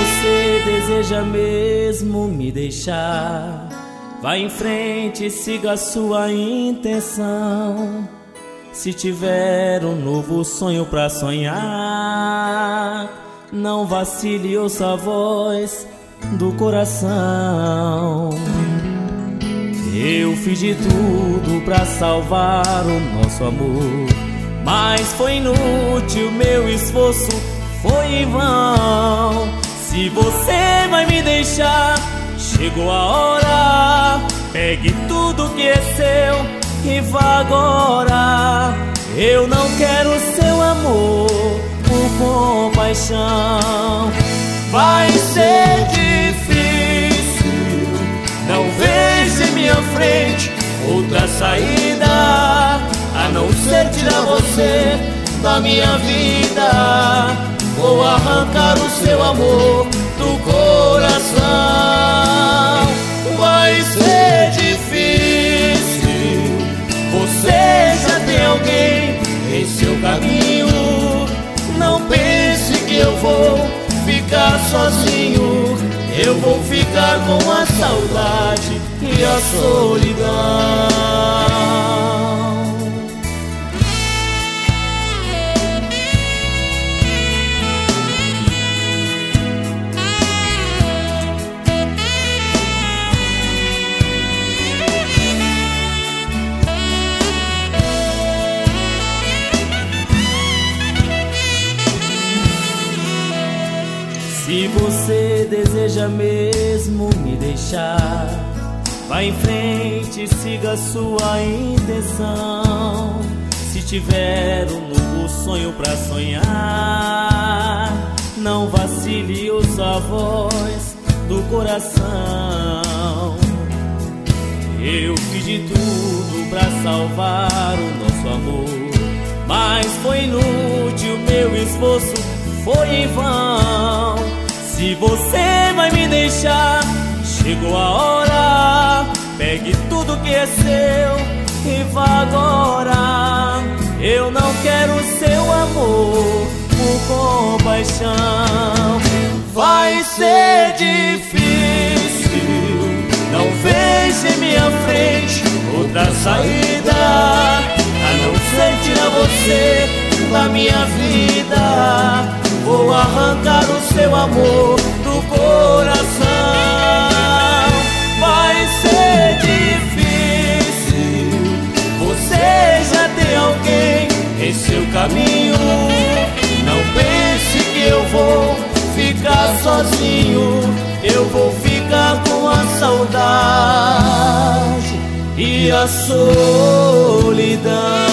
você deseja mesmo me deixar, vá em frente e siga a sua intenção. Se tiver um novo sonho pra sonhar, não vacile, ouça a voz do coração. Eu fiz de tudo pra salvar o nosso amor, mas foi inútil, meu esforço foi em vão. Se você vai me deixar, chegou a hora. Pegue tudo que é seu e vá agora. Eu não quero seu amor por compaixão. Vai ser difícil, não vejo em minha frente outra saída, a não ser tirar você da minha vida. Vou arrancar o seu amor do coração. Vai ser difícil, você já tem alguém em seu caminho. Não pense que eu vou ficar sozinho, eu vou ficar com a saudade e a solidão. Se você deseja mesmo me deixar, vá em frente e siga a sua intenção. Se tiver um novo sonho pra sonhar, não vacile, ouça a voz do coração. Eu fiz de tudo pra salvar o nosso amor, mas foi inútil, meu esforço foi em vão. Se você vai me deixar, chegou a hora. Pegue tudo que é seu e vá agora. Eu não quero seu amor por compaixão. Vai ser difícil, não vejo em minha frente outra saída, a não ser tirar você da minha vida. Vou arrancar o seu amor do coração. Vai ser difícil, você já tem alguém em seu caminho. Não pense que eu vou ficar sozinho, eu vou ficar com a saudade e a solidão.